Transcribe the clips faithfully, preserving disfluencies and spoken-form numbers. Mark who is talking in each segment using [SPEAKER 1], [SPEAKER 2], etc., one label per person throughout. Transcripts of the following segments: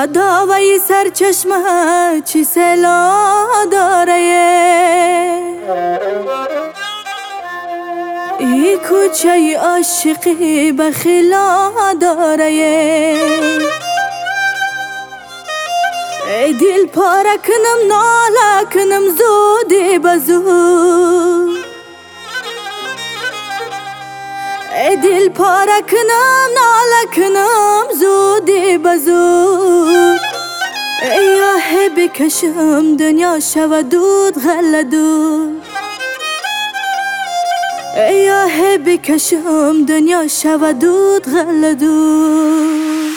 [SPEAKER 1] داوی سرچشمه چی سلا داره ای کوچه عاشقی بخیلا داره ای دل پاره کنم ناله کنم زودی بزود ای دل پاره کنم ناله کنم زودی بزود ای آه بکشم دنیا شود دود غله دود ای آه بکشم دنیا شود دود غله دود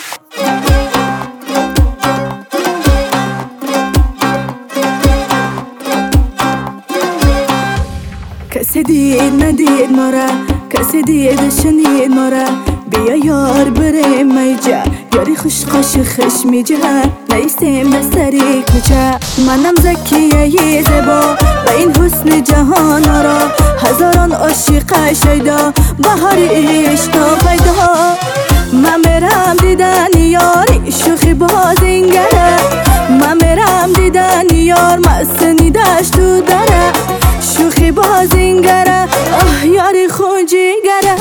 [SPEAKER 1] کسی دید ندید ما را کسی دید شنید ما را بیا یار بریم میجا یاری خوش قش خش میجا نیستیم بستری کوچه منم زکیه زبا و این حسن جهان را هزاران عاشق شیدا بهار عشق پیدا من میرم دیدن یاری شوخی بازینگره من میرم دیدن یار مستنی دشت تو دره شوخی بازینگره آه یاری خونجیگره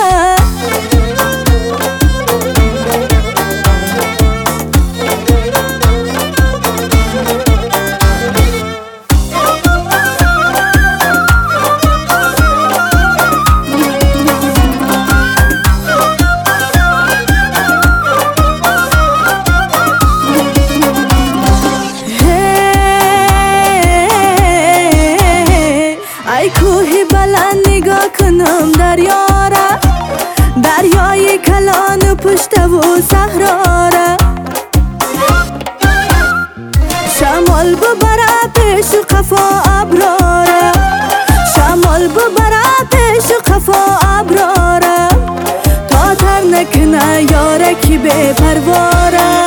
[SPEAKER 1] ای کوهی بلند نگاه کنم دریاره دریای کلان پشت و صحراره شمال ببره پیش و قفا ابراره شمال ببره پیش و قفا ابراره تا تر نکنه یاره کی به پرواره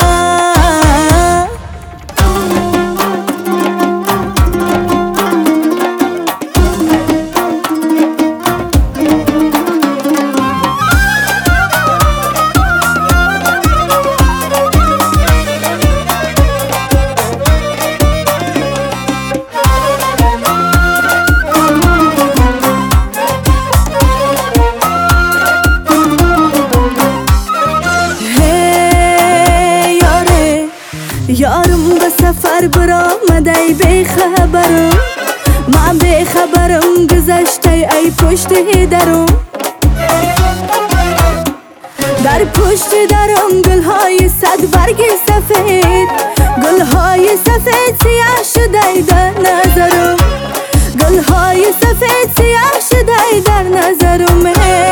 [SPEAKER 1] یارم به سفر برآمده ای بی خبرم من بی خبرم گذشته ای پشت درم در پشت درم گلهای صد برگ سفید گلهای سفید سیاه شده ای در نظرم گلهای سفید سیاه شده ای در نظرم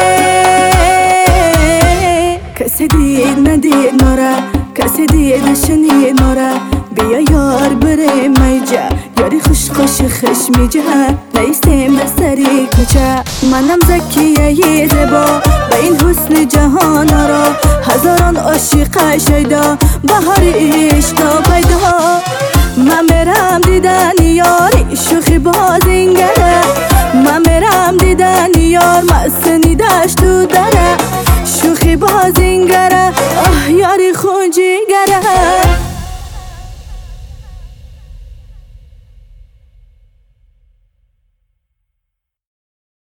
[SPEAKER 1] کسی دید ندید ما را کسی دید نشنید ما را بیا یار بریم میجا یاری خوش خوش خش میجا نیستیم بستری کوچه منم زکیه زبا و این حسن جهان را هزاران عاشق شیدا بهار عشق پیدا من میرم دیدن یاری شوخی بازینگره من میرم دیدن یار مستنی دشت تو دره شوخی بازینگره آه یاری